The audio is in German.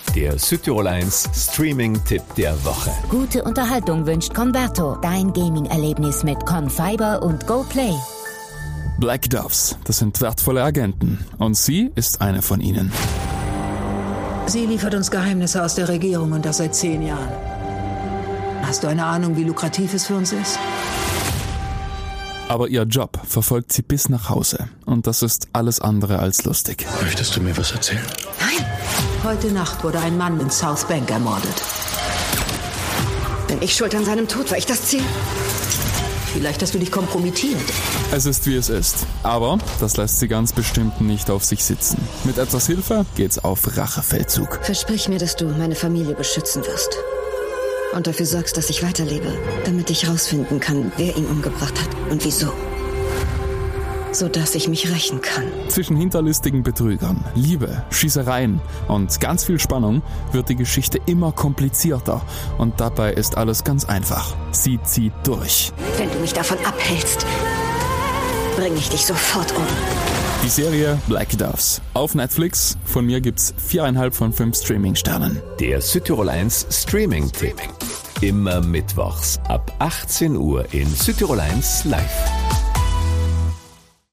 Der Südtirol 1 Streaming-Tipp der Woche. Gute Unterhaltung wünscht Converto, dein Gaming-Erlebnis mit Confiber und GoPlay. Black Doves, das sind wertvolle Agenten. Und sie ist eine von ihnen. Sie liefert uns Geheimnisse aus der Regierung und das seit 10 Jahren. Hast du eine Ahnung, wie lukrativ es für uns ist? Aber ihr Job verfolgt sie bis nach Hause. Und das ist alles andere als lustig. Möchtest du mir was erzählen? Nein. Heute Nacht wurde ein Mann in South Bank ermordet. Bin ich schuld an seinem Tod? War ich das Ziel? Vielleicht hast du dich kompromittiert. Es ist, wie es ist. Aber das lässt sie ganz bestimmt nicht auf sich sitzen. Mit etwas Hilfe geht's auf Rachefeldzug. Versprich mir, dass du meine Familie beschützen wirst. Und dafür sorgst, dass ich weiterlebe, damit ich rausfinden kann, wer ihn umgebracht hat und wieso. Sodass ich mich rächen kann. Zwischen hinterlistigen Betrügern, Liebe, Schießereien und ganz viel Spannung wird die Geschichte immer komplizierter. Und dabei ist alles ganz einfach. Sie zieht durch. Wenn du mich davon abhältst, bringe ich dich sofort um. Die Serie Black Doves. Auf Netflix. Von mir gibt's 4,5 von 5 Streaming-Sternen. Der Südtirol 1 Streaming-Tipp. Immer mittwochs ab 18 Uhr in Südtirol 1 live.